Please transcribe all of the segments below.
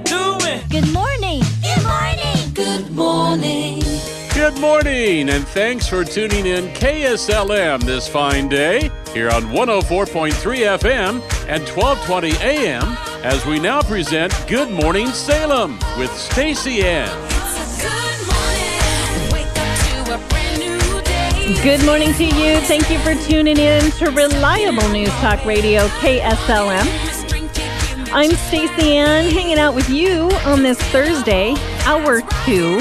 doing? Good morning. Good morning. Good morning. Good morning, and thanks for tuning in KSLM this fine day here on 104.3 FM and 1220 AM as we now present Good Morning Salem with Stacy Ann. It's a good morning. Wake up to a brand new day. Good morning to you. Thank you for tuning in to Reliable News Talk Radio, KSLM. I'm Stacy Ann, hanging out with you on this Thursday, hour 2.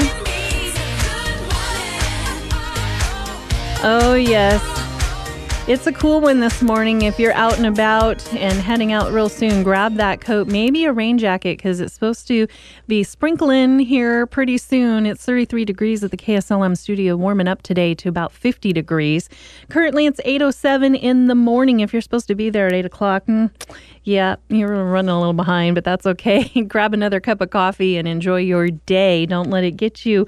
Oh, yes. It's a cool one this morning. If you're out and about and heading out real soon, grab that coat, maybe a rain jacket, because it's supposed to be sprinkling here pretty soon. It's 33 degrees at the KSLM studio, warming up today to about 50 degrees. Currently, it's 8:07 in the morning. If you're supposed to be there at 8 o'clock, yeah, you're running a little behind, but that's okay. Grab another cup of coffee and enjoy your day. Don't let it get you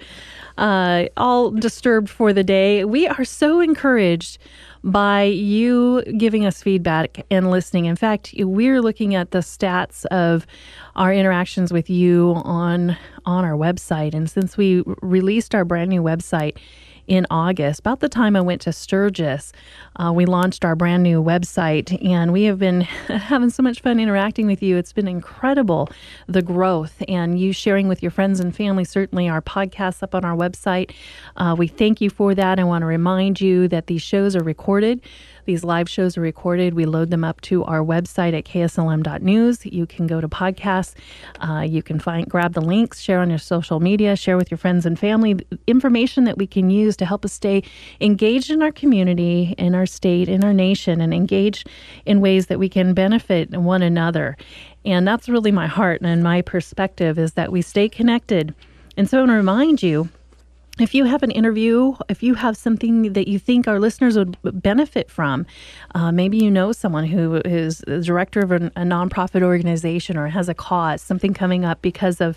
all disturbed for the day. We are so encouraged by you giving us feedback and listening. In fact, we're looking at the stats of our interactions with you on our website. And since we released our brand new website in August, about the time I went to Sturgis, we launched our brand new website, and we have been having so much fun interacting with you. It's been incredible, the growth, and you sharing with your friends and family. Certainly our podcasts up on our website. We thank you for that. I want to remind you that these shows are recorded. These live shows are recorded. We load them up to our website at kslm.news. You can go to podcasts. You can grab the links, share on your social media, share with your friends and family, information that we can use to help us stay engaged in our community, in our state, in our nation, and engaged in ways that we can benefit one another. And that's really my heart and my perspective, is that we stay connected. And so I want to remind you, if you have an interview, if you have something that you think our listeners would benefit from, maybe you know someone who is the director of a nonprofit organization or has a cause, something coming up because of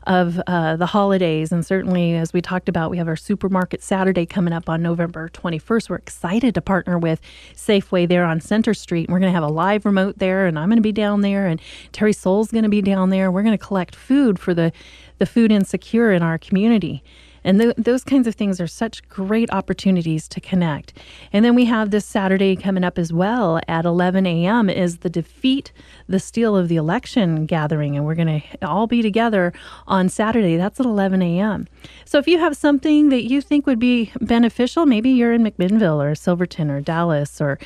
the holidays. And certainly, as we talked about, we have our Supermarket Saturday coming up on November 21st. We're excited to partner with Safeway there on Center Street. We're going to have a live remote there, and I'm going to be down there, and Terry Soul's going to be down there. We're going to collect food for the food insecure in our community. And those kinds of things are such great opportunities to connect. And then we have this Saturday coming up as well at 11 a.m. is the Defeat the Steal of the Election gathering. And we're going to all be together on Saturday. That's at 11 a.m. So if you have something that you think would be beneficial, maybe you're in McMinnville or Silverton or Dallas or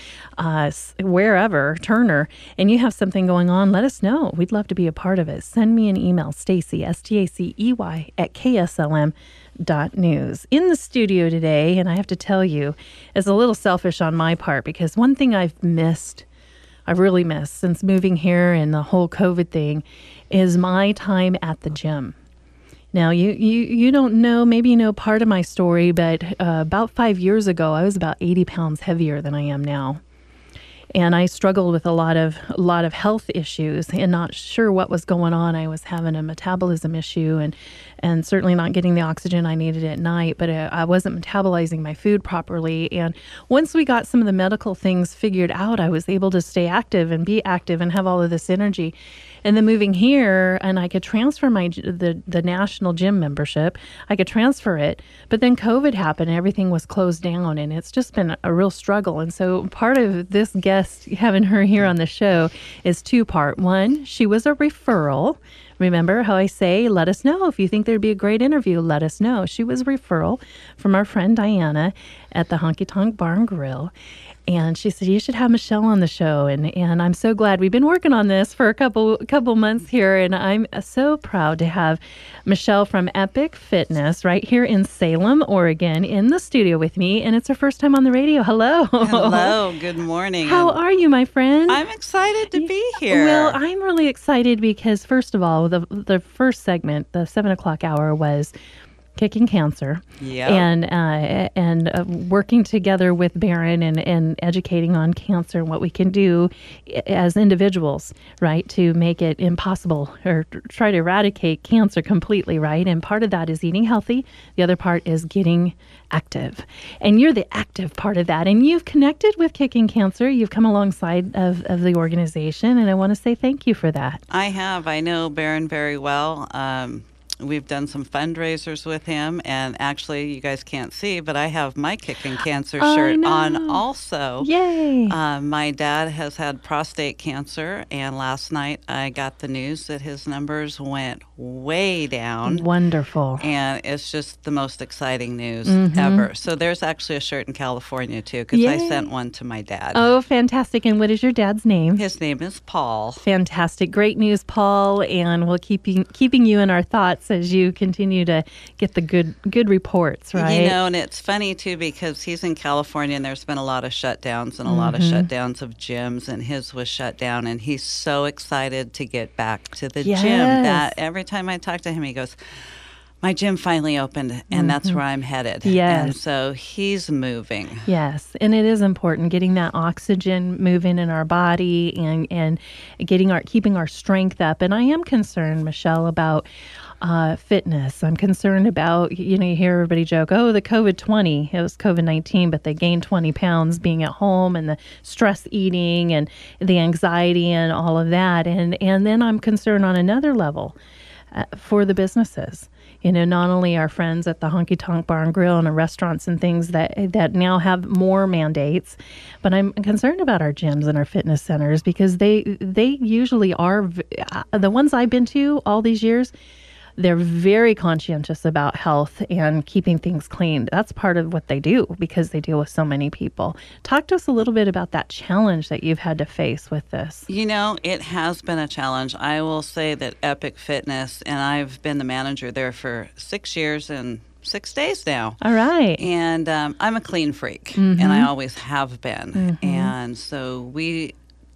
wherever, Turner, and you have something going on, let us know. We'd love to be a part of it. Send me an email, Stacy, Stacey, at KSLM.news. In the studio today, and I have to tell you, it's a little selfish on my part, because one thing I've really missed since moving here and the whole COVID thing is my time at the gym. Now, you don't know, maybe you know part of my story, but about 5 years ago, I was about 80 pounds heavier than I am now. And I struggled with a lot of health issues and not sure what was going on. I was having a metabolism issue and certainly not getting the oxygen I needed at night, but I wasn't metabolizing my food properly. And once we got some of the medical things figured out, I was able to stay active and be active and have all of this energy. And then moving here, and I could transfer the national gym membership. I could transfer it, but then COVID happened and everything was closed down, and it's just been a real struggle. And so part of this guest, having her here on the show, is two-part. One, she was a referral. Remember how I say, let us know. If you think there'd be a great interview, let us know. She was a referral from our friend Diana at the Honky Tonk Bar and Grill. And she said, you should have Michelle on the show. And I'm so glad. We've been working on this for a couple months here. And I'm so proud to have Michelle from Epic Fitness right here in Salem, Oregon, in the studio with me. And it's her first time on the radio. Hello. Hello. Good morning. How are you, my friend? I'm excited to be here. Well, I'm really excited because, first of all, the first segment, the 7 o'clock hour, was Kicking Cancer, Yep. and working together with Barron and educating on cancer and what we can do as individuals, right, to make it impossible or try to eradicate cancer completely, right? And part of that is eating healthy. The other part is getting active. And you're the active part of that. And you've connected with Kicking Cancer. You've come alongside of the organization, and I want to say thank you for that. I have. I know Barron very well. We've done some fundraisers with him, and actually, you guys can't see, but I have my Kicking Cancer I shirt know. on also. Yay. My dad has had prostate cancer, and last night I got the news that his numbers went way down. Wonderful. And it's just the most exciting news Mm-hmm. ever. So there's actually a shirt in California, too, because I Yay. sent one to my dad. Oh, fantastic. And what is your dad's name? His name is Paul. Fantastic. Great news, Paul. And we'll keeping you in our thoughts as you continue to get the good reports, right? You know, and it's funny, too, because he's in California, and there's been a lot of shutdowns and a lot of shutdowns of gyms, and his was shut down. And he's so excited to get back to the Yes. gym that every time I talk to him, he goes, my gym finally opened, and that's where I'm headed. Yes. And so he's moving. Yes, and it is important getting that oxygen moving in our body and keeping our strength up. And I am concerned, Michelle, about fitness. I'm concerned about, you hear everybody joke, oh, the COVID-20, it was COVID-19, but they gained 20 pounds being at home and the stress eating and the anxiety and all of that. And then I'm concerned on another level for the businesses. Not only our friends at the Honky Tonk Bar and Grill and the restaurants and things that now have more mandates, but I'm concerned about our gyms and our fitness centers because they usually are, the ones I've been to all these years, they're very conscientious about health and keeping things clean. That's part of what they do because they deal with so many people. Talk to us a little bit about that challenge that you've had to face with this. It has been a challenge. I will say that Epic Fitness, and I've been the manager there for 6 years and 6 days now. All right. And I'm a clean freak, and I always have been. And so we,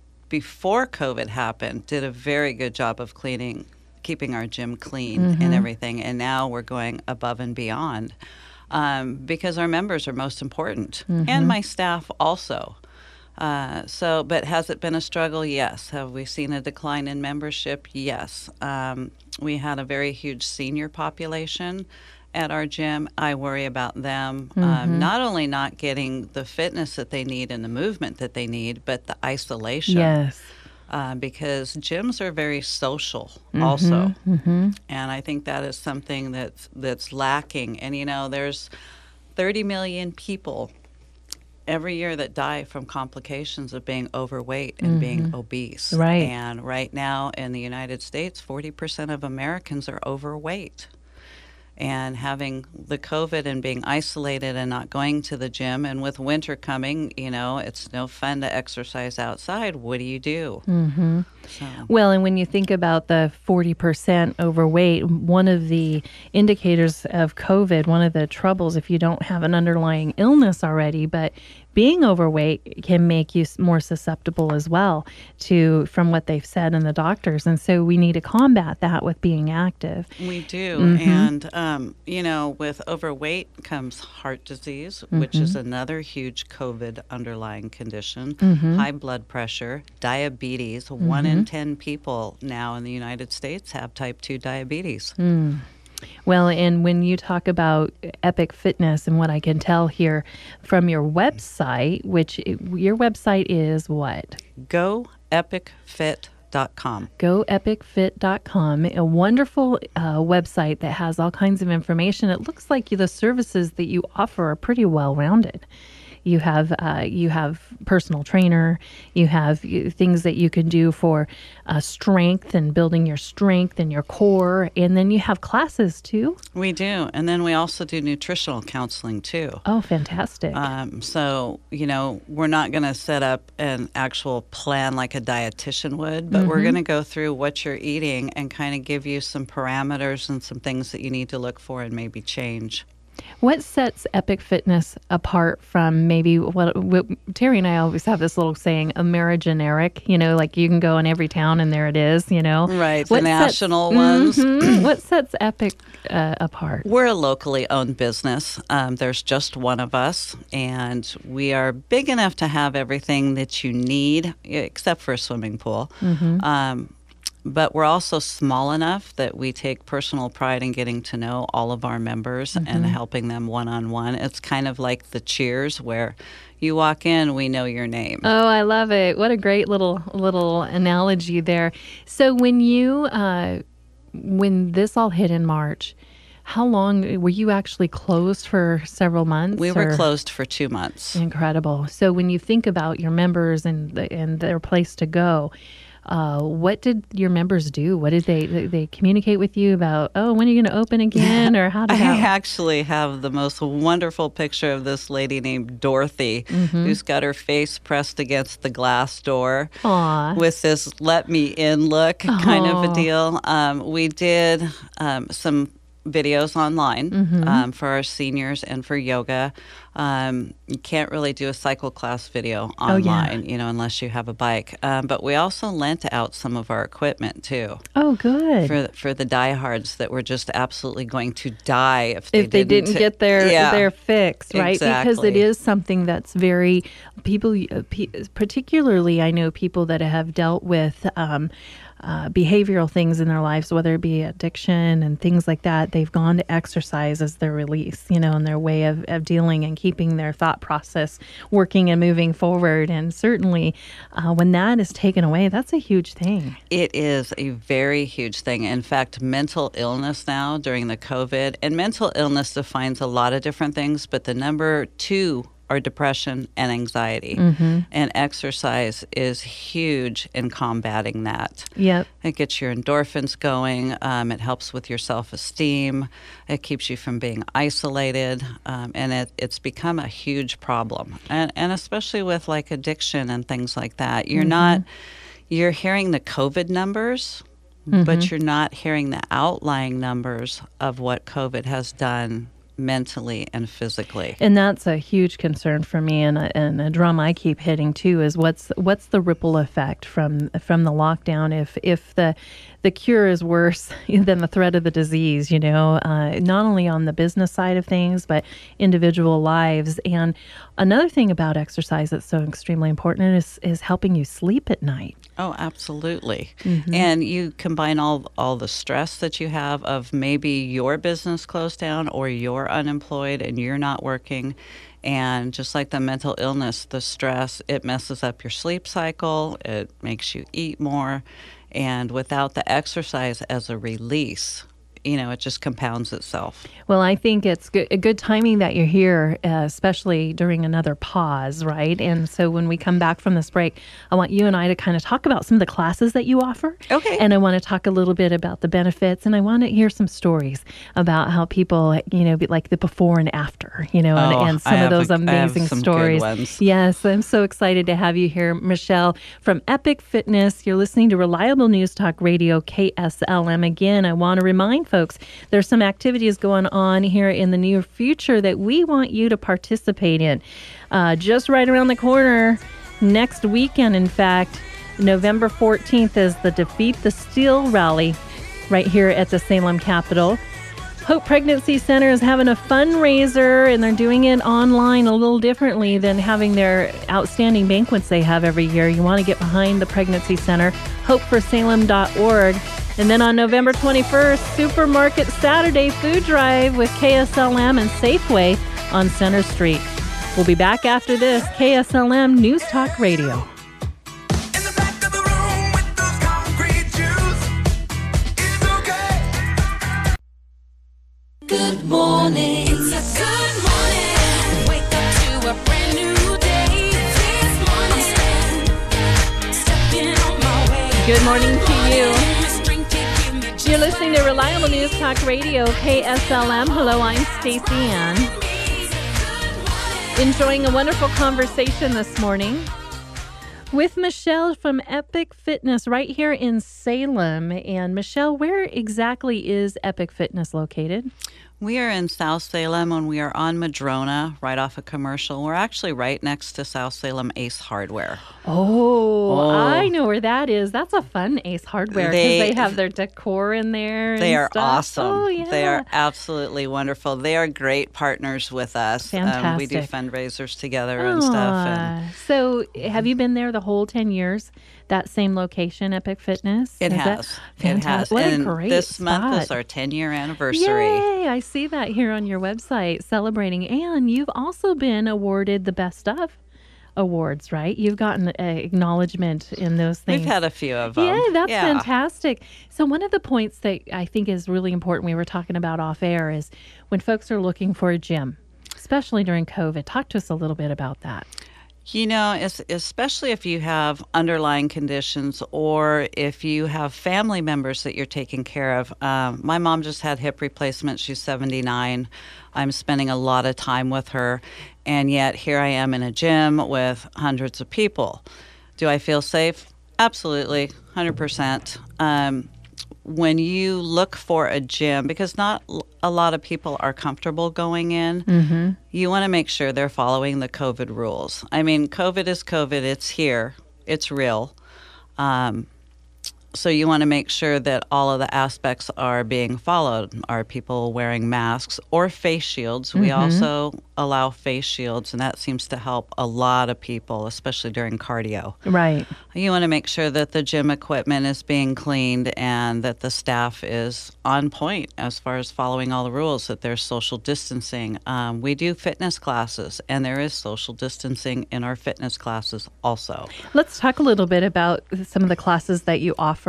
before COVID happened, did a very good job of keeping our gym clean and everything. And now we're going above and beyond because our members are most important and my staff also. But has it been a struggle? Yes. Have we seen a decline in membership? Yes. We had a very huge senior population at our gym. I worry about them not only not getting the fitness that they need and the movement that they need, but the isolation. Yes. Because gyms are very social also. And I think that is something that's lacking. And, there's 30 million people every year that die from complications of being overweight and being obese. Right. And right now in the United States, 40% of Americans are overweight. And having the COVID and being isolated and not going to the gym, and with winter coming, it's no fun to exercise outside. What do you do? So. Well, and when you think about the 40% overweight, one of the indicators of COVID, one of the troubles, if you don't have an underlying illness already, but being overweight can make you more susceptible as well from what they've said in the doctors. And so we need to combat that with being active. We do. And, with overweight comes heart disease, which is another huge COVID underlying condition, high blood pressure, diabetes. 1 in 10 people now in the United States have type 2 diabetes. Well, and when you talk about Epic Fitness and what I can tell here from your website, which your website is what? GoEpicFit.com. GoEpicFit.com, a wonderful website that has all kinds of information. It looks like the services that you offer are pretty well-rounded. You have personal trainer. You have things that you can do for strength and building your strength and your core. And then you have classes too. We do. And then we also do nutritional counseling too. Oh, fantastic. So, we're not going to set up an actual plan like a dietitian would, but we're going to go through what you're eating and kind of give you some parameters and some things that you need to look for and maybe change. What sets Epic Fitness apart from maybe what Terry and I always have this little saying, Amerigeneric, like you can go in every town and there it is, Right, What the national ones. What sets Epic apart? We're a locally owned business. There's just one of us, and we are big enough to have everything that you need, except for a swimming pool. But we're also small enough that we take personal pride in getting to know all of our members and helping them one-on-one. It's kind of like the Cheers, where you walk in, we know your name. Oh, I love it. What a great little analogy there. So when this all hit in March, how long were you actually closed for several months? We were closed for 2 months. Incredible. So when you think about your members and their place to go, what did your members do? What did they communicate with you about? Oh, when are you going to open again, or how did I that? actually have the most wonderful picture of this lady named Dorothy, who's got her face pressed against the glass door Aw. with this "let me in" look kind of a deal. We did some videos online for our seniors and for yoga. You can't really do a cycle class video online, unless you have a bike. But we also lent out some of our equipment too. Oh, good. For the diehards that were just absolutely going to die if they didn't get their fix, right? Exactly. Because it is something that's very people, particularly I know people that have dealt with behavioral things in their lives, whether it be addiction and things like that. They've gone to exercise as their release, and their way of dealing and keeping their thought process working and moving forward. And certainly when that is taken away, that's a huge thing. It is a very huge thing. In fact, mental illness now during the COVID, and mental illness defines a lot of different things, but the number 2 are depression and anxiety. And exercise is huge in combating that. Yep. It gets your endorphins going. It helps with your self-esteem. It keeps you from being isolated. And it's become a huge problem. And especially with like addiction and things like that. You're hearing the COVID numbers, but you're not hearing the outlying numbers of what COVID has done mentally and physically. And that's a huge concern for me, and a drum I keep hitting too is what's the ripple effect from the lockdown if the cure is worse than the threat of the disease, not only on the business side of things, but individual lives. And another thing about exercise that's so extremely important is helping you sleep at night. Oh, absolutely. And you combine all the stress that you have of maybe your business closed down or you're unemployed and you're not working. And just like the mental illness, the stress, it messes up your sleep cycle. It makes you eat more. And without the exercise as a release, it just compounds itself. Well, I think it's good timing that you're here, especially during another pause, right? And so when we come back from this break, I want you and I to kind of talk about some of the classes that you offer. Okay. And I want to talk a little bit about the benefits, and I want to hear some stories about how people, like the before and after, and some of those amazing stories. Good ones. Yes, I'm so excited to have you here, Michelle from Epic Fitness. You're listening to Reliable News Talk Radio, KSLM. Again, I want to remind folks, there's some activities going on here in the near future that we want you to participate in. Just right around the corner, next weekend, in fact, November 14th is the Defeat the Steal rally right here at the Salem Capitol. Hope Pregnancy Center is having a fundraiser, and they're doing it online a little differently than having their outstanding banquets they have every year. You want to get behind the Pregnancy Center, hopeforsalem.org. And then on November 21st, Supermarket Saturday Food Drive with KSLM and Safeway on Center Street. We'll be back after this. KSLM News Talk Radio. In the back of the room with those concrete Jews, it's okay. Good morning. It's a good morning. Wake up to a brand new day. This morning, stepping on my way. Good morning to you. Drink to give me You're listening to Reliable News Talk Radio, KSLM. Hello, I'm Stacey Ann. Enjoying a wonderful conversation this morning with Michelle from Epic Fitness right here in Salem. And Michelle, where exactly is Epic Fitness located? We are in South Salem and we are on Madrona, right off a commercial. We're actually right next to South Salem Ace Hardware. Oh, I know where that is. That's a fun Ace Hardware because they have their decor in there. They and are stuff. awesome. Oh, yeah. They are absolutely wonderful. They are great partners with us. We do Fantastic. fundraisers together and stuff. And So, have you been there the whole 10 years? That same location, Epic Fitness? it Is that has. It fantastic? has. What And a great this month is spot. our 10-year anniversary. Yay! I see that here on your website celebrating. And you've also been awarded the Best of awards, right? You've gotten acknowledgement in those things. We've had a few of them. Yeah, that's fantastic. So one of the points that I think is really important we were talking about off air is when folks are looking for a gym, especially during COVID. Talk to us a little bit about that. You know, especially if you have underlying conditions or if you have family members that you're taking care of. My mom just had hip replacement. She's 79. I'm spending a lot of time with her. And yet here I am in a gym with hundreds of people. Do I feel safe? Absolutely, 100%. When you look for a gym, because not a lot of people are comfortable going in, you want to make sure they're following the COVID rules. I mean, COVID is COVID. It's here. It's real. So you want to make sure that all of the aspects are being followed. Are people wearing masks or face shields? We also allow face shields, and that seems to help a lot of people, especially during cardio. Right. You want to make sure that the gym equipment is being cleaned and that the staff is on point as far as following all the rules, that there's social distancing. We do fitness classes, and there is social distancing in our fitness classes also. Let's talk a little bit about some of the classes that you offer.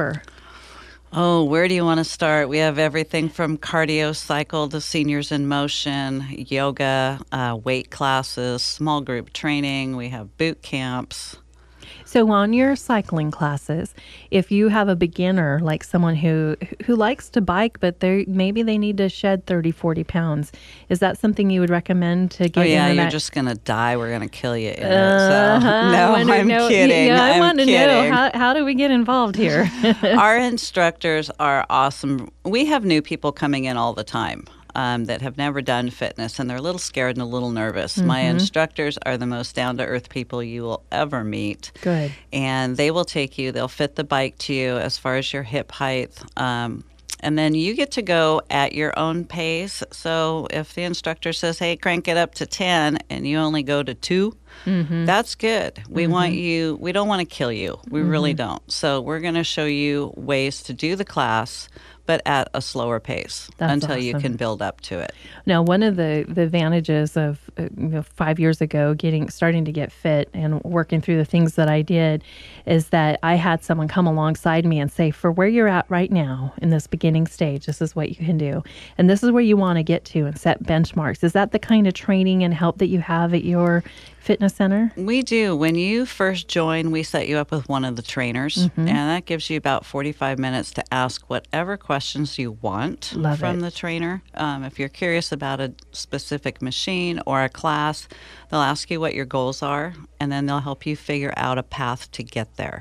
Oh, where do you want to start? We have everything from cardio cycle to seniors in motion, yoga, weight classes, small group training. We have boot camps. So on your cycling classes, if you have a beginner, like someone who likes to bike, but maybe they need to shed 30, 40 pounds, is that something you would recommend to get Oh, yeah, into you're that? just going to die. We're going to kill you in it. So, no, I'm kidding. Yeah, I I'm want to know, kidding. how do we get involved here? Our instructors are awesome. We have new people coming in all the time. That have never done fitness, and they're a little scared and a little nervous. My instructors are the most down-to-earth people you will ever meet. Good. And they will take you, they'll fit the bike to you as far as your hip height. And then you get to go at your own pace. So if the instructor says, hey, crank it up to 10, and you only go to 2, that's good. We want you, we don't want to kill you. We really don't. So we're going to show you ways to do the class, but at a slower pace until you awesome. can build up to it. Now, one of the advantages of 5 years ago starting to get fit and working through the things that I did is that I had someone come alongside me and say, for where you're at right now in this beginning stage, this is what you can do. And this is where you want to get to and set benchmarks. Is that the kind of training and help that you have at your fitness center? We do. When you first join, we set you up with one of the trainers, and that gives you about 45 minutes to ask whatever questions you want from the trainer. If you're curious about a specific machine or a class, they'll ask you what your goals are, and then they'll help you figure out a path to get there.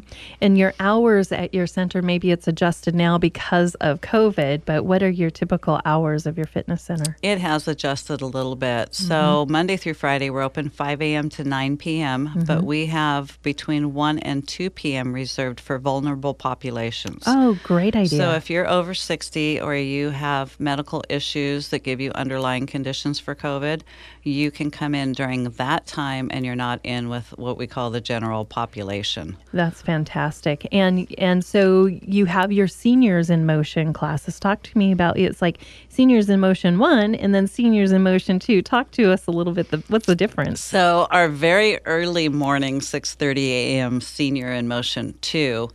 And your hours at your center, maybe it's adjusted now because of COVID, but what are your typical hours of your fitness center? It has adjusted a little bit. So Monday through Friday, we're open 5 a.m. to 9 p.m., but we have between 1 and 2 p.m. reserved for vulnerable populations. Oh, great idea. So if you're over 60 or you have medical issues that give you underlying conditions for COVID, you can come in during that time and you're not in with what we call the general population. That's fantastic. And so you have your Seniors in Motion classes. Talk to me about it's like Seniors in Motion 1 and then Seniors in Motion 2. Talk to us a little bit. What's the difference? So our very early morning, 6:30 a.m. Senior in Motion 2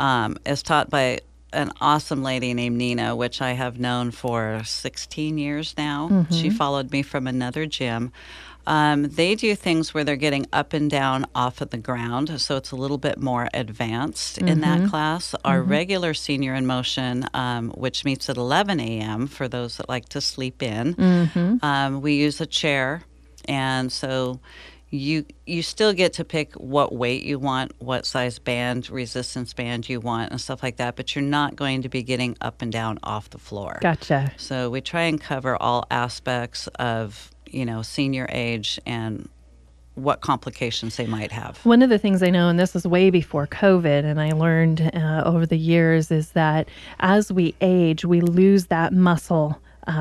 is taught by an awesome lady named Nina, which I have known for 16 years now. She followed me from another gym. They do things where they're getting up and down off of the ground, so it's a little bit more advanced in that class. Our regular Senior in Motion, which meets at 11 a.m. for those that like to sleep in, we use a chair, and so You still get to pick what weight you want, what size band, resistance band you want, and stuff like that, but you're not going to be getting up and down off the floor. Gotcha. So we try and cover all aspects of, senior age and what complications they might have. One of the things I know, and this was way before COVID, and I learned over the years, is that as we age, we lose that muscle,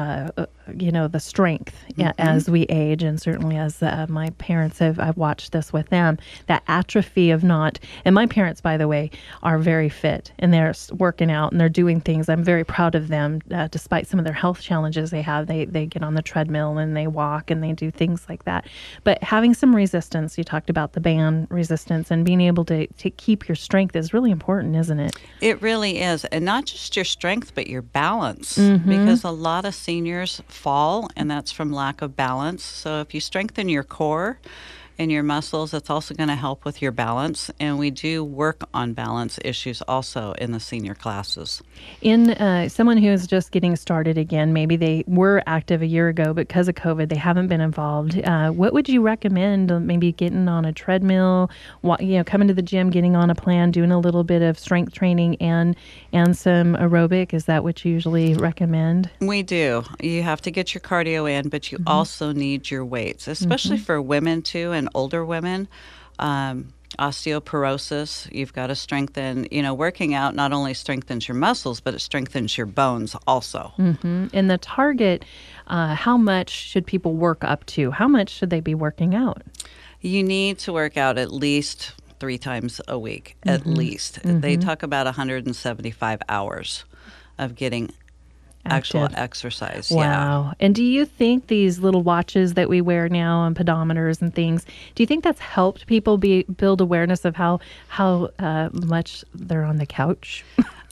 the strength as we age. And certainly as my parents I've watched this with them, that atrophy of and my parents, by the way, are very fit and they're working out and they're doing things. I'm very proud of them, despite some of their health challenges they have. They get on the treadmill and they walk and they do things like that. But having some resistance, you talked about the band resistance, and being able to keep your strength is really important, isn't it? It really is. And not just your strength, but your balance, because a lot of seniors fall, and that's from lack of balance. So if you strengthen your core and your muscles, it's also going to help with your balance. And we do work on balance issues also in the senior classes. In someone who is just getting started again, maybe they were active a year ago, but because of COVID, they haven't been involved. What would you recommend? Maybe getting on a treadmill, coming to the gym, getting on a plan, doing a little bit of strength training and some aerobic. Is that what you usually recommend? We do. You have to get your cardio in, but you also need your weights, especially for women too, and older women. Osteoporosis, you've got to strengthen. Working out not only strengthens your muscles, but it strengthens your bones also. And the target, how much should people work up to? How much should they be working out? You need to work out at least 3 times a week, at least. They talk about 175 hours of getting actual Active. exercise. Wow. Yeah. And do you think these little watches that we wear now and pedometers and things, do you think that's helped people build awareness of how much they're on the couch?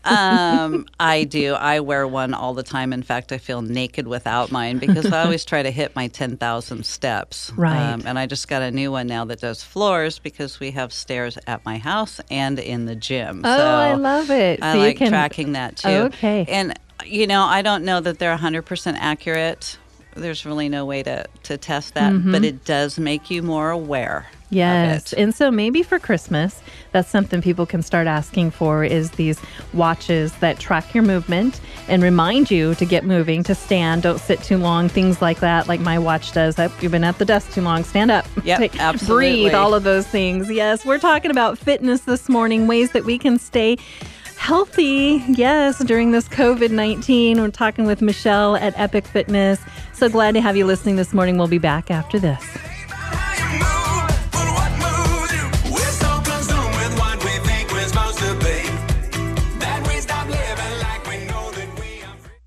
I do. I wear one all the time. In fact, I feel naked without mine because I always try to hit my 10,000 steps. Right. And I just got a new one now that does floors because we have stairs at my house and in the gym. Oh, I love it. I So you like can- tracking that too. Okay. And, I don't know that they're 100% accurate. There's really no way to test that, but it does make you more aware. Yes. Of it. And so maybe for Christmas, that's something people can start asking for, is these watches that track your movement and remind you to get moving, to stand, don't sit too long, things like that, like my watch does. You've been at the desk too long, stand up. Yep, absolutely. Breathe, all of those things. Yes, we're talking about fitness this morning, ways that we can stay healthy, yes, during this COVID-19. We're talking with Michelle at Epic Fitness. So glad to have you listening this morning. We'll be back after this. How you move, but what moves you? We're so consumed with what we think we're supposed to be that we stop living like we know that we are free.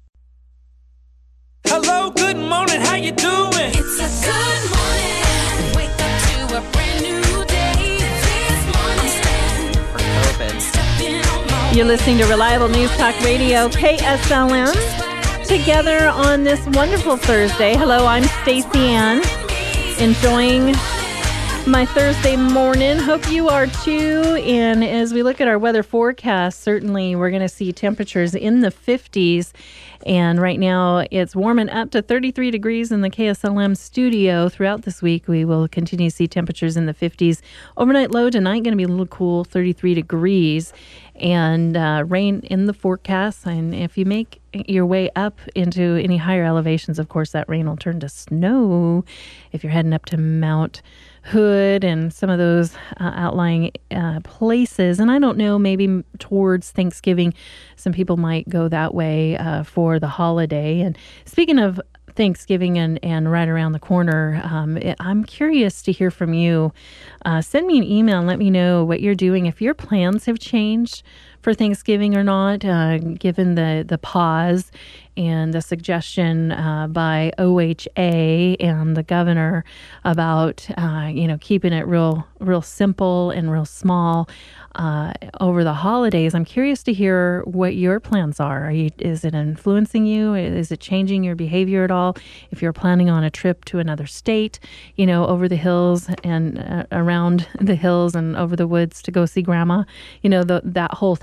Hello, good morning, how you doing? It's a good morning. Wake up to a brand new day. This morning, For COVID. stepping on my You're listening to Reliable News Talk Radio, KSLM, together on this wonderful Thursday. Hello, I'm Stacey Ann, enjoying my Thursday morning. Hope you are too. And as we look at our weather forecast, certainly we're going to see temperatures in the 50s. And right now it's warming up to 33 degrees in the KSLM studio. Throughout this week, we will continue to see temperatures in the 50s. Overnight low tonight going to be a little cool, 33 degrees. And rain in the forecast. And if you make your way up into any higher elevations, of course, that rain will turn to snow if you're heading up to Mount Hood and some of those outlying places. And I don't know, maybe towards Thanksgiving, some people might go that way for the holiday. And speaking of Thanksgiving and right around the corner, I'm curious to hear from you. Send me an email and let me know what you're doing, if your plans have changed for Thanksgiving or not, given the pause and the suggestion by OHA and the governor about keeping it real simple and real small over the holidays. I'm curious to hear what your plans are. Is it influencing you? Is it changing your behavior at all? If you're planning on a trip to another state, over the hills and around the hills and over the woods to go see grandma, that whole Thanksgiving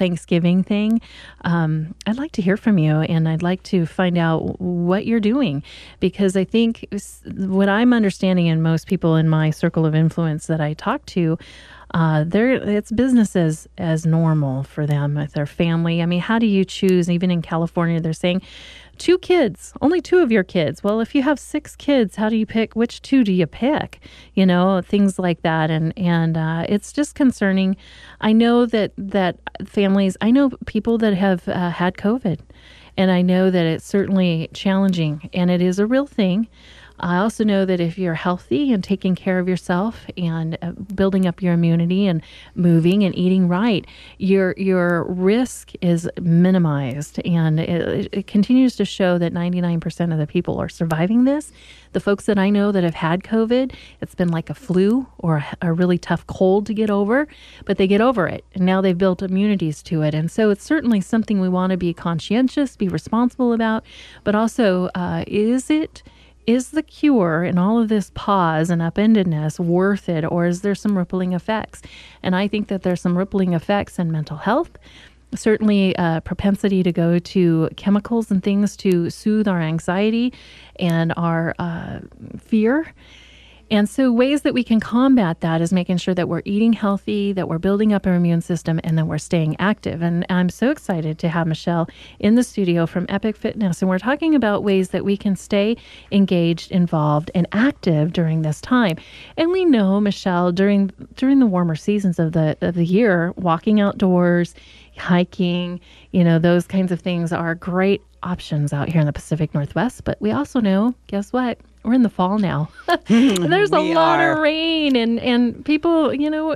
Thanksgiving thing, I'd like to hear from you, and I'd like to find out what you're doing, because I think what I'm understanding, and most people in my circle of influence that I talk to, it's business as normal for them with their family. I mean, how do you choose? Even in California, they're saying 2 kids, only 2 of your kids. Well, if you have 6 kids, how do you pick? Which 2 do you pick? You know, things like that. And it's just concerning. I know that families, I know people that have had COVID, and I know that it's certainly challenging, and it is a real thing. I also know that if you're healthy and taking care of yourself and building up your immunity and moving and eating right, your risk is minimized. And it continues to show that 99% of the people are surviving this. The folks that I know that have had COVID, it's been like a flu or a really tough cold to get over, but they get over it. And now they've built immunities to it. And so it's certainly something we want to be conscientious, be responsible about, but also is the cure and all of this pause and upendedness worth it, or is there some rippling effects? And I think that there's some rippling effects in mental health, certainly propensity to go to chemicals and things to soothe our anxiety and our fear. And so ways that we can combat that is making sure that we're eating healthy, that we're building up our immune system, and that we're staying active. And I'm so excited to have Michelle in the studio from Epic Fitness. And we're talking about ways that we can stay engaged, involved, and active during this time. And we know, Michelle, during the warmer seasons of the year, walking outdoors, hiking, those kinds of things are great options out here in the Pacific Northwest. But we also know, guess what? We're in the fall now. There's a lot of rain, and people,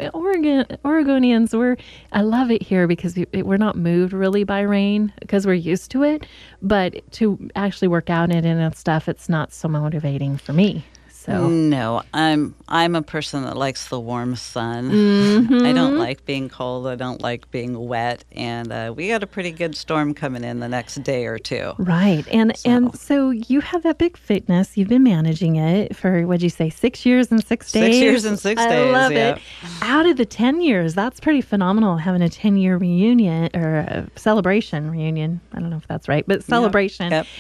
Oregonians, I love it here because we're not moved really by rain because we're used to it. But to actually work out in it and stuff, it's not so motivating for me. So no, I'm a person that likes the warm sun. I don't like being cold. I don't like being wet. And we got a pretty good storm coming in the next day or 2. Right. And so you have Epic Fitness. You've been managing it for, what'd you say, 6 years and 6 days? 6 years and 6 days. I love it. Out of the 10 years, that's pretty phenomenal, having a 10-year reunion or a celebration reunion. I don't know if that's right, but celebration. Yep.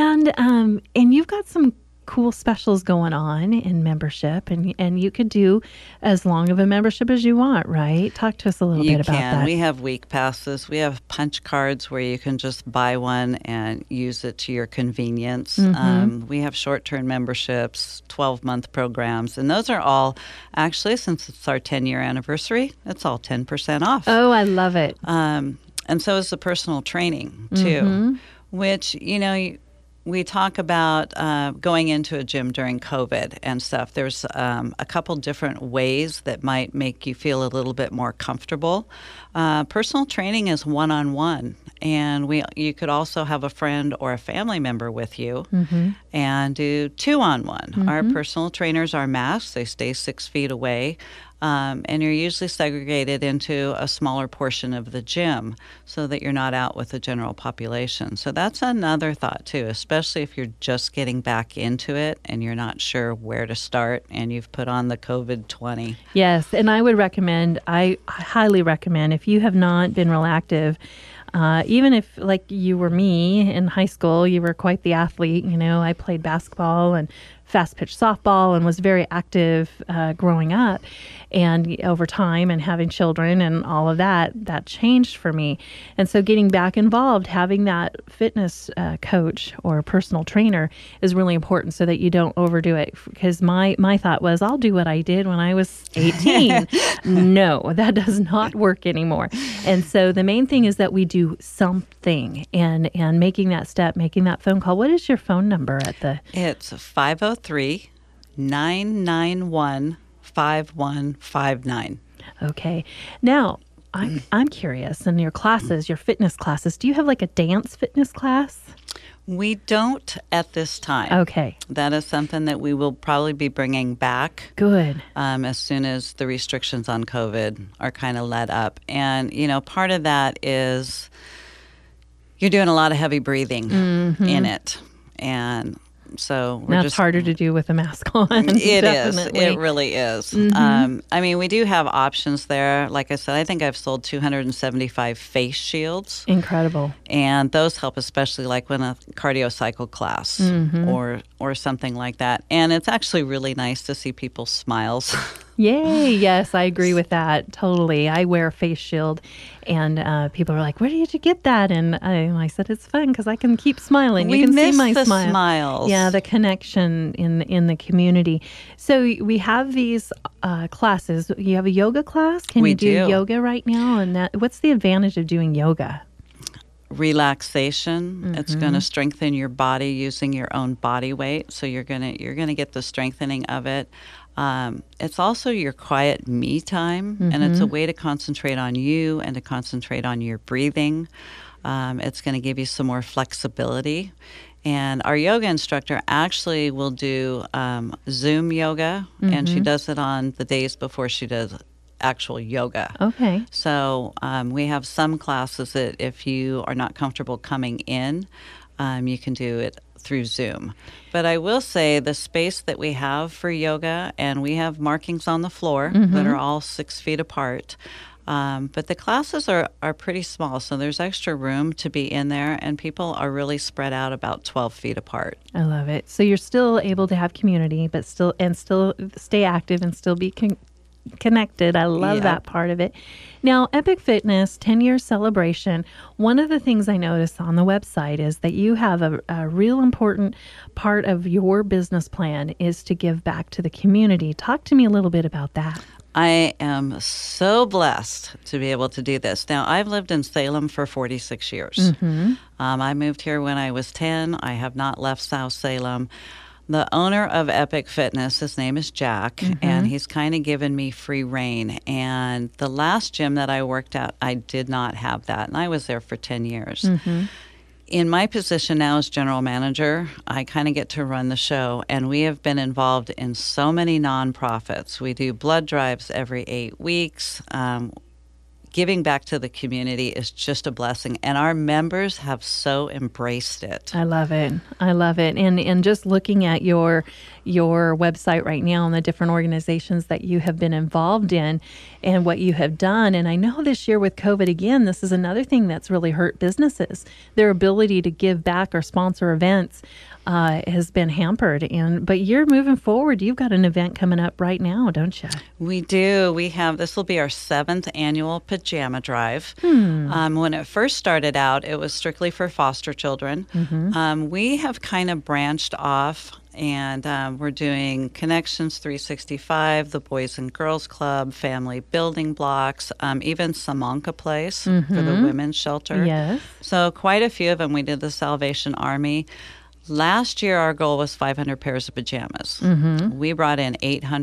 And you've got some cool specials going on in membership, and you could do as long of a membership as you want, right? Talk to us a little bit about that. We have week passes. We have punch cards where you can just buy one and use it to your convenience. We have short-term memberships, 12-month programs, and those are all, actually, since it's our 10-year anniversary, it's all 10% off. Oh, I love it. And so is the personal training, too, which, we talk about going into a gym during COVID and stuff. There's a couple different ways that might make you feel a little bit more comfortable. Personal training is one-on-one, and you could also have a friend or a family member with you and do 2-on-1. Our personal trainers are masked. They stay 6 feet away. And you're usually segregated into a smaller portion of the gym so that you're not out with the general population. So that's another thought, too, especially if you're just getting back into it and you're not sure where to start and you've put on the COVID-20. Yes, and I would recommend, I highly recommend, if you have not been real active, even if, like you were me in high school, you were quite the athlete. I played basketball and fast pitch softball and was very active growing up, and over time and having children and all of that changed for me. And so getting back involved, having that fitness coach or personal trainer is really important so that you don't overdo it. Because my thought was, I'll do what I did when I was 18. No, that does not work anymore. And so the main thing is that we do something, and making that step, making that phone call. What is your phone number at the? It's 503-991-5159. Okay. Now, I'm curious, in your classes, your fitness classes, do you have like a dance fitness class? We don't at this time. Okay. That is something that we will probably be bringing back. Good. As soon as the restrictions on COVID are kind of let up. And, part of that is you're doing a lot of heavy breathing in it. And So we're That's just harder to do with a mask on. It is. definitely. It really is. I mean, we do have options there. Like I said, I think I've sold 275 face shields. Incredible. And those help, especially like when a cardio cycle class or something like that. And it's actually really nice to see people's smiles. Yay. Yes, I agree with that. Totally. I wear a face shield and people are like, where did you get that? And I said, it's fun because I can keep smiling. We You can see miss my the smile. smiles. Yeah, the connection in the community. So we have these classes. You have a yoga class. Can We you do do. yoga right now? And what's the advantage of doing yoga? Relaxation. It's going to strengthen your body using your own body weight. So you're gonna get the strengthening of it. It's also your quiet me time, and it's a way to concentrate on you and to concentrate on your breathing. It's going to give you some more flexibility. And our yoga instructor actually will do Zoom yoga, and she does it on the days before she does actual yoga. Okay. So we have some classes that if you are not comfortable coming in, you can do it through Zoom. But I will say the space that we have for yoga, and we have markings on the floor that are all 6 feet apart. But the classes are pretty small, so there's extra room to be in there, and people are really spread out about 12 feet apart. I love it. So you're still able to have community, but still stay active and still be connected. I love Yep. that part of it. Now, Epic Fitness 10-year celebration. One of the things I noticed on the website is that you have a real important part of your business plan is to give back to the community. Talk to me a little bit about that. I am so blessed to be able to do this. Now, I've lived in Salem for 46 years. I moved here when I was 10. I have not left South Salem. The owner of Epic Fitness, his name is Jack, and he's kind of given me free reign. And the last gym that I worked at, I did not have that, and I was there for 10 years. In my position now as general manager, I kind of get to run the show, and we have been involved in so many nonprofits. We do blood drives every 8 weeks. Giving back to the community is just a blessing, and our members have so embraced it. I love it. I love it. And just looking at your website right now and the different organizations that you have been involved in and what you have done. And I know this year with COVID, again, this is another thing that's really hurt businesses. Their ability to give back or sponsor events has been hampered. But you're moving forward. You've got an event coming up right now, don't you? We do. This will be our 7th annual pajama drive. When it first started out, it was strictly for foster children. We have kind of branched off, and we're doing Connections 365, the Boys and Girls Club, Family Building Blocks, even Samanka Place for the women's shelter. Yes. So quite a few of them. We did the Salvation Army. Last year, our goal was 500 pairs of pajamas. We brought in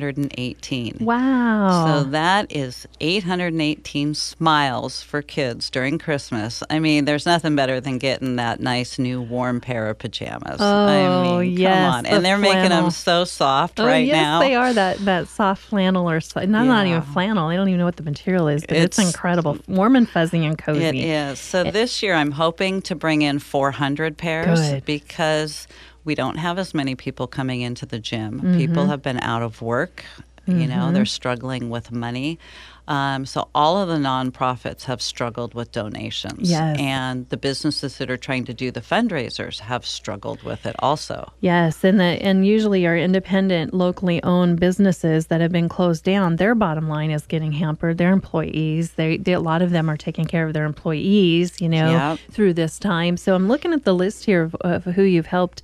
818. Wow. So that is 818 smiles for kids during Christmas. I mean, there's nothing better than getting that nice new warm pair of pajamas. Oh, I mean, yes, come on. the And they're making flannel. them so soft Oh, right yes, now. they are that soft flannel or not even Yeah. flannel. I don't even know what the material is, but it's It's- incredible. Warm and fuzzy and cozy. It is. So this year, I'm hoping to bring in 400 pairs Good. because we don't have as many people coming into the gym. People have been out of work. You know, they're struggling with money. So all of the nonprofits have struggled with donations. Yes. And the businesses that are trying to do the fundraisers have struggled with it also. Yes, and usually our independent, locally owned businesses that have been closed down, their bottom line is getting hampered. Their employees, a lot of them are taking care of their employees, Yep. through this time. So I'm looking at the list here of who you've helped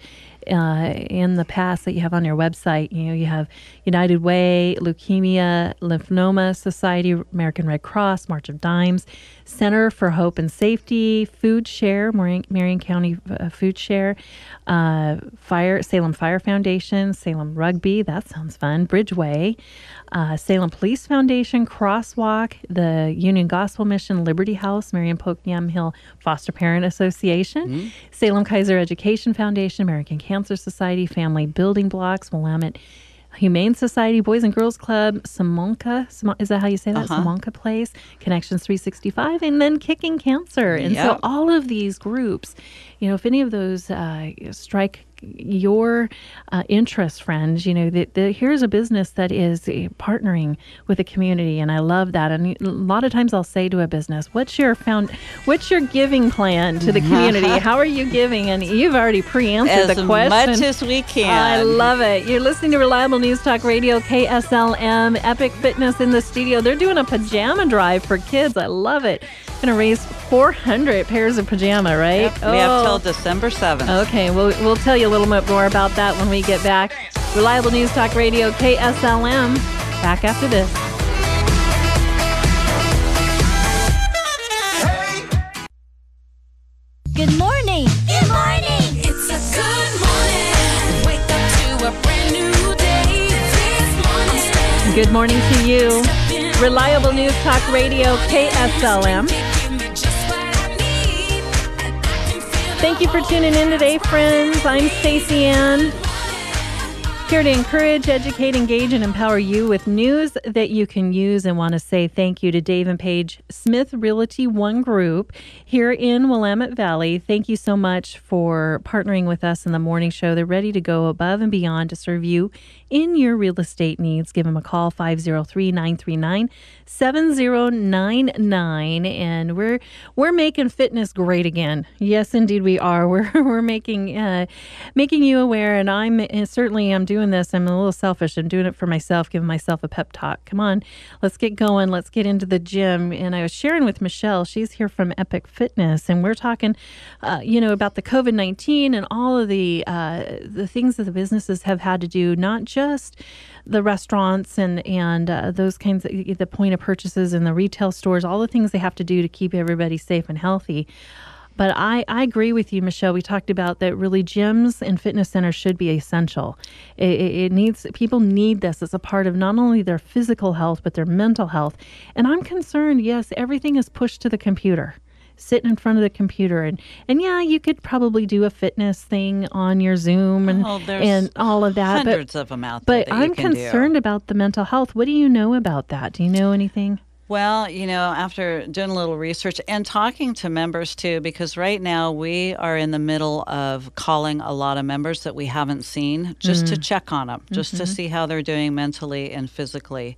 in the past that you have on your website. You have United Way, Leukemia, Lymphoma Society, American Red Cross, March of Dimes, Center for Hope and Safety, Food Share, Marion County Food Share, Salem Fire Foundation, Salem Rugby, that sounds fun, Bridgeway, Salem Police Foundation, Crosswalk, the Union Gospel Mission, Liberty House, Marion Polk Yamhill Foster Parent Association, Salem Kaiser Education Foundation, American Cancer Society, Family Building Blocks, Willamette Humane Society, Boys and Girls Club, Samanka, is that how you say that? Samanka Place, Connections 365, and then Kicking Cancer. And so Yep. all of these groups, if any of those strike your interest, friends. You know, here's a business that is partnering with the community, and I love that. And a lot of times I'll say to a business, what's your giving plan to the community? How are you giving? And you've already pre-answered the question. As much as we can. I love it. You're listening to Reliable News Talk Radio, KSLM, Epic Fitness in the studio. They're doing a pajama drive for kids. I love it. Going to raise 400 pairs of pajama, right? Yep, we have till December 7th. Okay, we'll tell you a little bit more about that when we get back. Reliable News Talk Radio, KSLM. Back after this. Good morning. Good morning. It's a good morning. Wake up to a brand new day. This morning. Good morning to you. Reliable News Talk Radio, KSLM. Thank you for tuning in today, friends. I'm Stacey Ann, here to encourage, educate, engage, and empower you with news that you can use, and want to say thank you to Dave and Paige Smith Realty One Group here in Willamette Valley. Thank you so much for partnering with us in the morning show. They're ready to go above and beyond to serve you in your real estate needs. Give them a call, 503-939-7099. And we're making fitness great again. Yes, indeed we are. We're making you aware, and I'm doing this. I'm a little selfish. I'm doing it for myself, giving myself a pep talk. Come on, let's get going. Let's get into the gym. And I was sharing with Michelle. She's here from Epic Fitness, and we're talking, about the COVID-19 and all of the things that the businesses have had to do, not just the restaurants and those kinds of the point of purchases and the retail stores, all the things they have to do to keep everybody safe and healthy. But I agree with you, Michelle. We talked about that really gyms and fitness centers should be essential. People need this as a part of not only their physical health, but their mental health. And I'm concerned, yes, everything is pushed to the computer. Sitting in front of the computer, and yeah, you could probably do a fitness thing on your Zoom and all of that. Hundreds of them out there. But I'm concerned about the mental health. What do you know about that? Do you know anything? Well, after doing a little research and talking to members too, because right now we are in the middle of calling a lot of members that we haven't seen just to check on them, just to see how they're doing mentally and physically.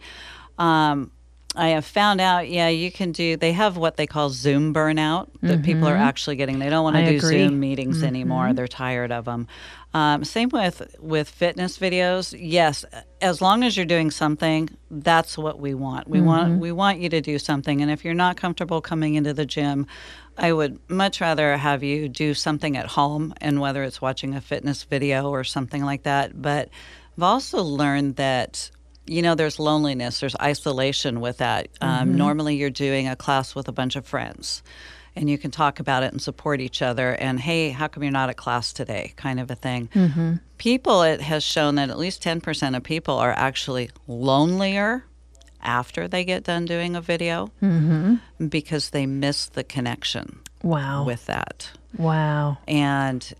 I have found out, they have what they call Zoom burnout that people are actually getting. They don't want to do Zoom meetings anymore. They're tired of them. Same with fitness videos. Yes, as long as you're doing something, that's what we want. We want you to do something. And if you're not comfortable coming into the gym, I would much rather have you do something at home, and whether it's watching a fitness video or something like that. But I've also learned that there's loneliness, there's isolation with that. Normally you're doing a class with a bunch of friends, and you can talk about it and support each other. And, hey, how come you're not at class today, kind of a thing. It has shown that at least 10% of people are actually lonelier after they get done doing a video because they miss the connection with that. Wow. And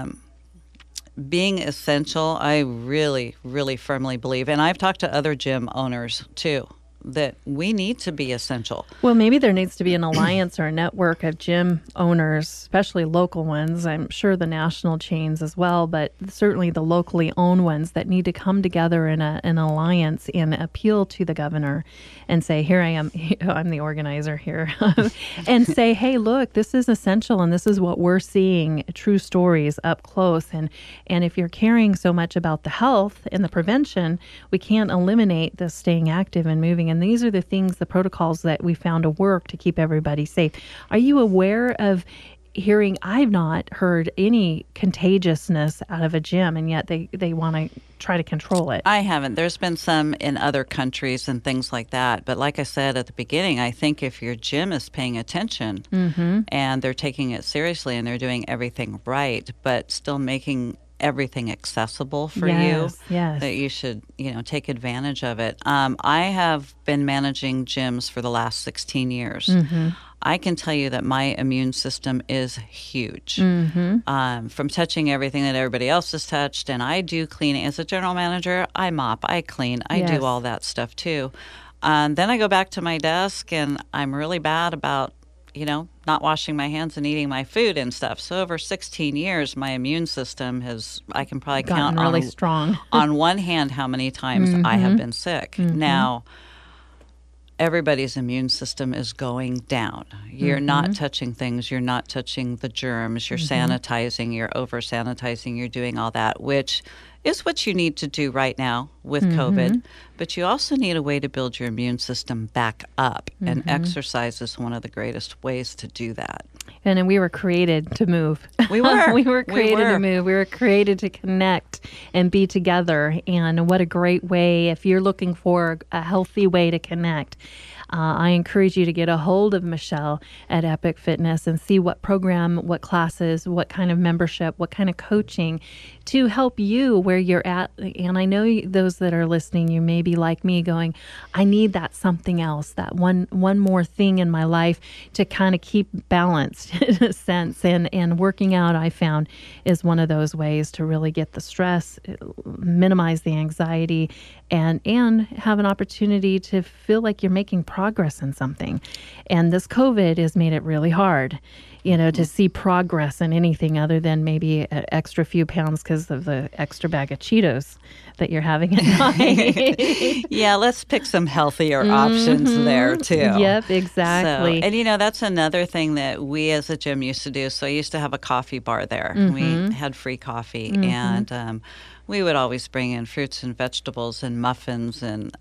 being essential, I really, really firmly believe, and I've talked to other gym owners too, that we need to be essential. Well, maybe there needs to be an alliance or a network of gym owners, especially local ones. I'm sure the national chains as well, but certainly the locally owned ones that need to come together in an alliance and appeal to the governor and say, here I am, I'm the organizer here, and say, hey, look, this is essential, and this is what we're seeing, true stories up close. And if you're caring so much about the health and the prevention, we can't eliminate the staying active and moving. And these are the things, the protocols that we found to work to keep everybody safe. Are you aware of hearing? I've not heard any contagiousness out of a gym, and yet they want to try to control it. I haven't. There's been some in other countries and things like that. But like I said at the beginning, I think if your gym is paying attention and they're taking it seriously and they're doing everything right, but still making everything accessible for you, that you should, take advantage of it. I have been managing gyms for the last 16 years. I can tell you that my immune system is huge from touching everything that everybody else has touched. And I do cleaning. As a general manager, I mop, I clean, I do all that stuff too. Then I go back to my desk, and I'm really bad about not washing my hands and eating my food and stuff. So over 16 years, my immune system I can probably Gotten count really on, strong. on one hand how many times I have been sick. Now, everybody's immune system is going down. You're not touching things. You're not touching the germs. You're sanitizing. You're over sanitizing. You're doing all that, which is what you need to do right now with COVID. But you also need a way to build your immune system back up. And exercise is one of the greatest ways to do that. And we were created to move. We were. We were We created were. to move. We were created to connect and be together. And what a great way, if you're looking for a healthy way to connect, I encourage you to get a hold of Michelle at Epic Fitness and see what program, what classes, what kind of membership, what kind of coaching to help you where you're at. And I know those that are listening, you may be like me going, I need that something else, that one more thing in my life to kind of keep balanced in a sense. And working out, I found, is one of those ways to really get the stress, minimize the anxiety, and have an opportunity to feel like you're making progress in something. And this COVID has made it really hard, to see progress in anything other than maybe an extra few pounds because of the extra bag of Cheetos that you're having at night. Yeah, let's pick some healthier options there, too. Yep, exactly. So, and that's another thing that we as a gym used to do. So I used to have a coffee bar there. We had free coffee, and we would always bring in fruits and vegetables and muffins and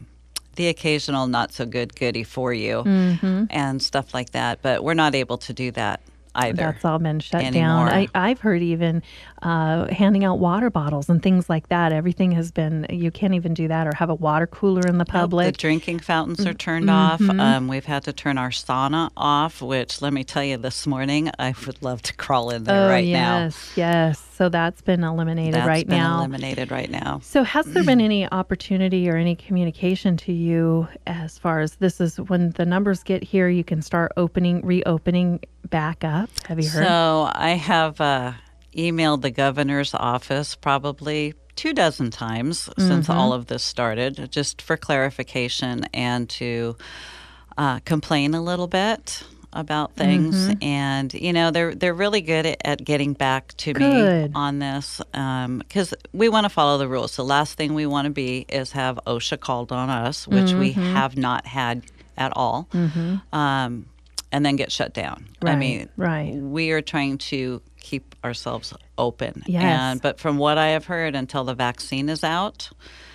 the occasional not so good goodie for you and stuff like that. But we're not able to do that either. That's all been shut anymore. down. I've heard even handing out water bottles and things like that. Everything has been, you can't even do that or have a water cooler in the Nope, public. the drinking fountains are turned off. We've had to turn our sauna off, which let me tell you, this morning I would love to crawl in there right now. Yes. So that's been eliminated That's right been now. eliminated right now. So has there been any opportunity or any communication to you as far as this is when the numbers get here, you can start reopening back up? Have you heard? So I have emailed the governor's office probably 24 times since all of this started, just for clarification and to complain a little bit about things. And they're really good at getting back to me Good. on this because we want to follow the rules. The last thing we want to be is have OSHA called on us, which we have not had at all, and then get shut down. I Right, mean, right. we are trying to keep ourselves open. Yes. But from what I have heard, until the vaccine is out,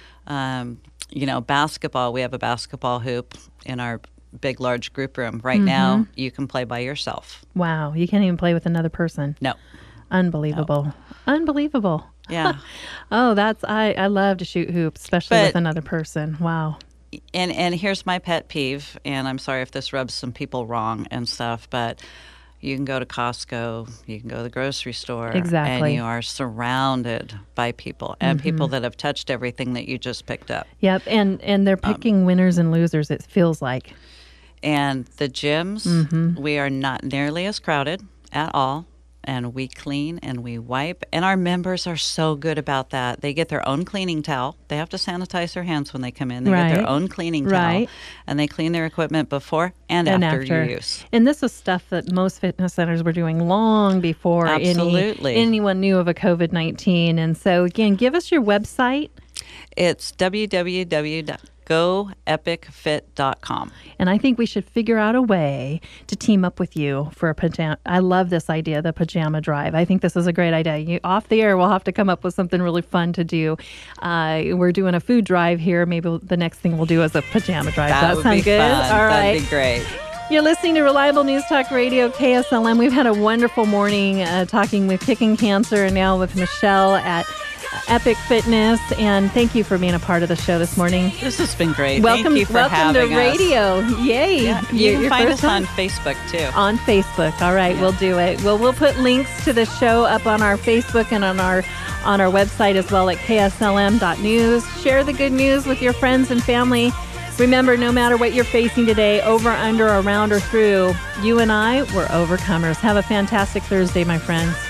basketball, we have a basketball hoop in our big, large group room. Right now, you can play by yourself. Wow. You can't even play with another person. No. Unbelievable. Unbelievable. Yeah. Oh, I love to shoot hoops, especially But- with another person. Wow. And here's my pet peeve, and I'm sorry if this rubs some people wrong and stuff, but you can go to Costco, you can go to the grocery store, Exactly. and you are surrounded by people and people that have touched everything that you just picked up. Yep. And they're picking winners and losers, it feels like. And the gyms, we are not nearly as crowded at all. And we clean and we wipe. And our members are so good about that. They get their own cleaning towel. They have to sanitize their hands when they come in. They get Right. their own cleaning towel. Right. And they clean their equipment before and after use. And this is stuff that most fitness centers were doing long before Absolutely. anyone knew of a COVID-19. And so, again, give us your website. It's www.goepicfit.com. And I think we should figure out a way to team up with you for a pajama. I love this idea, the pajama drive. I think this is a great idea. Off the air, we'll have to come up with something really fun to do. We're doing a food drive here. Maybe the next thing we'll do is a pajama drive. That Does would sound be good? fun. All right. That'd be great. You're listening to Reliable News Talk Radio, KSLM. We've had a wonderful morning talking with Kicking Cancer and now with Michelle at Epic Fitness. And thank you for being a part of the show this morning. This has been great. Welcome, Thank you for welcome having to us. radio. Yay. Yeah, you Your can find first us time? on Facebook, too. On Facebook. All right, we'll do it. Well, we'll put links to the show up on our Facebook and on our website as well at kslm.news. Share the good news with your friends and family. Remember, no matter what you're facing today, over, under, around, or through, you and I, we're overcomers. Have a fantastic Thursday, my friends.